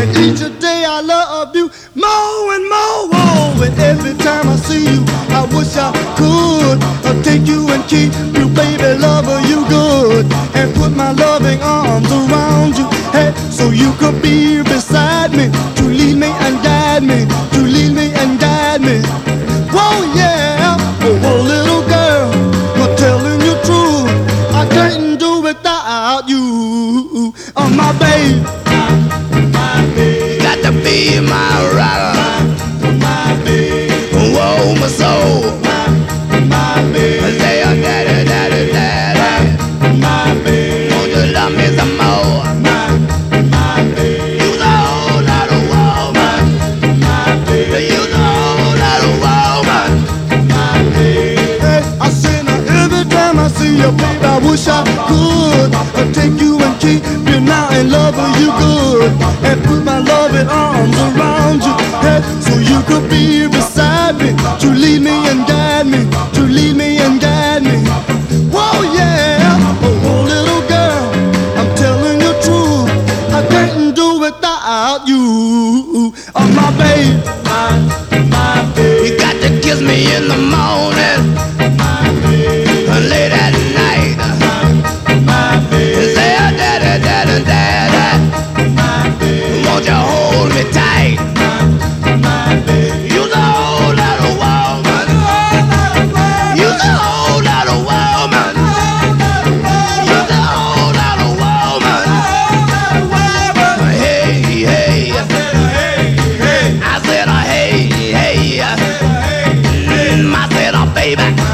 each day I love you more and more. Oh, and every time I see you, I wish I could take you and keep you, baby, lover, you good, and put my loving arms around you, hey, so you could be beside me, to lead me and guide me, to lead me and guide me. Whoa, yeah, oh, little girl, I'm telling you true, I can't do without you, oh, my baby. Got to be my rider. Whoa, my soul. Say, oh, daddy, daddy, daddy. Won't you love me some more? You're the whole lot of woman. You're the whole lot of woman. Hey, I say now every time I see you, baby, I wish I could take you and keep you now and love you good, and put my loving arms around you, hey, so you could be beside me, to lead me and guide me, to lead me and guide me. Whoa, yeah, oh, little girl, I'm telling you true, I can't do without you, oh, my baby, my baby. You got to kiss me in the morning, late at night. Say, oh, daddy, daddy, daddy. Won't you hold me tight? You're the whole lot of woman. You're the whole lot of woman. You're the whole lot of woman. Hey, hey. I said, hey, hey. I said, oh, baby.